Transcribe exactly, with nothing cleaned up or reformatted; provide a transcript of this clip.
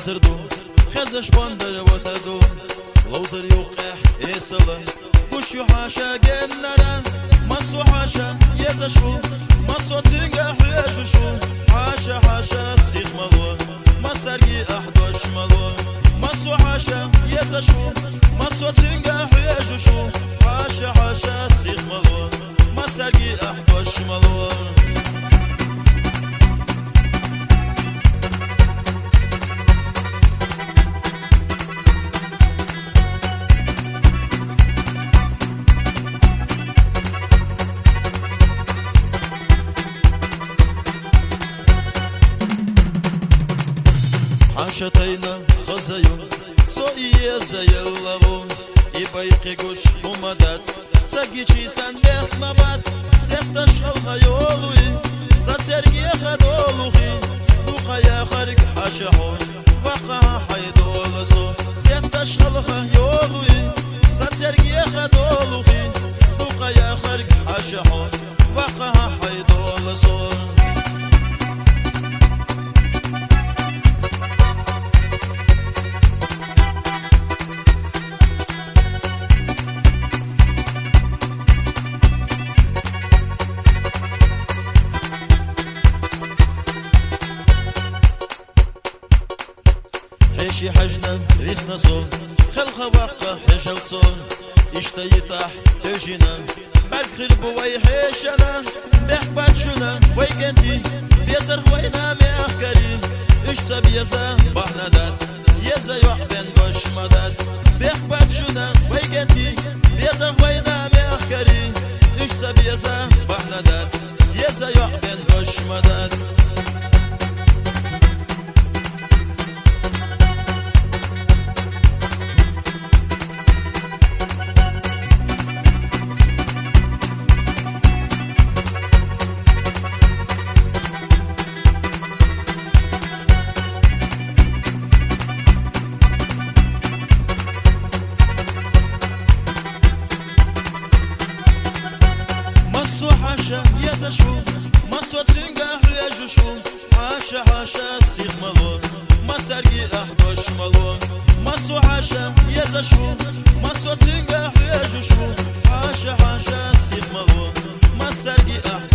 لوزردو خزش باندر وتدو لوزر يوقع يسلا وشو حاشا جنرا مسو حاشا يزشو مسو تنجح يششو حاشا حاشا سيغ ملو مسرقي أحدوش ملو مسو حاشا يزشو مسو تنجح يششو حاشا حاشا سيغ ملو مسرقي أحدوش ملو حاشتينا خزيو سوئية زي اللغو يبايقي قوش ومدات تاقيشي سنبيخ مبات سيختش خلقا يولوي ساترقي خدولوخي بوخايا خارق حاشحو وقاها حيدولسو سيختش خلقا يولوي ساترقي خدولوخي بوخايا خارق حاشحو وقاها حيدولسو حيشي حجنا ريسنا صون خلقها وقا حيشل صون اشتيطح تجينا بالخير بوي حيشنا بحبات شنا ويكنتي بيزر خوينا مأخكري اشتا بيزا بحنا دات يزا يحبن باش مدات بحبات شنا ويكنتي بيزر خوينا مأخكري اشتا بيزا بحنا دات يزا يحبن باش مدات حاشا يزشو مسو تنجح يجشو حاشا حاشا سيغ ملو مسرقي أحدوش ملو مسو حاشا يزشو مسو تنجح يجشو حاشا حاشا سيغ ملو مسرقي أحدوش